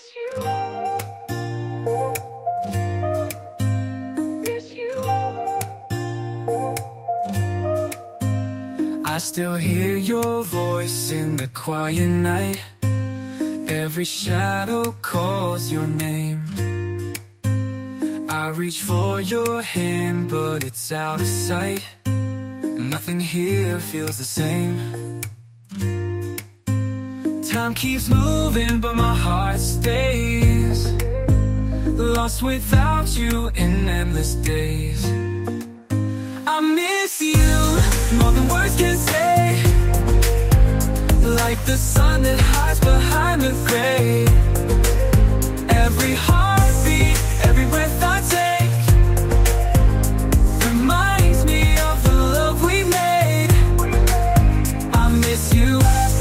Miss you. Miss you. I still hear your voice in the quiet night. Every shadow calls your name. I reach for your hand, but it's out of sight. Nothing here feels the same. Time keeps moving, but my heart stays lost without you in endless days. I miss you more than words can say, like the sun that hides behind the gray. Every heartbeat, every breath I take reminds me of the love we made. I miss you.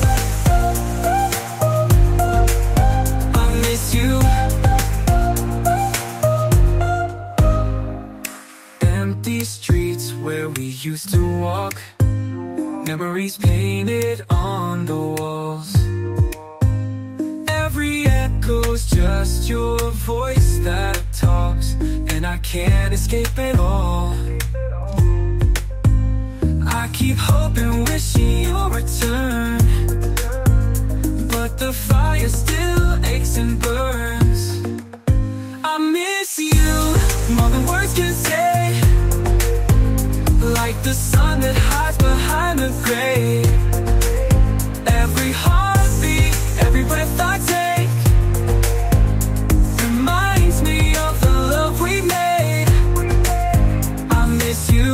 I miss you. Empty streets where we used to walk, memories painted on the walls. Every echo's just your voice that talks, and I can't escape it all. I keep hoping, wishing you'll return, but the fire still aches and burns. I miss you more than words can say, like the sun that hides behind the gray. Every heartbeat, every breath I take reminds me of the love we made. I miss you.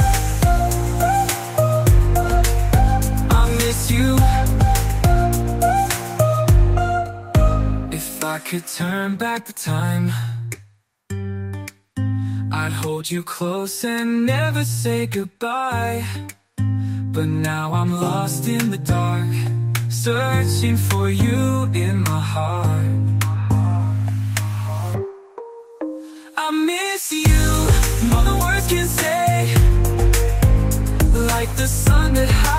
I miss you. If I could turn back the time, I'd hold you close and never say goodbye. But now I'm lost in the dark, searching for you in my heart. I miss you more than words can say, like the sun that hides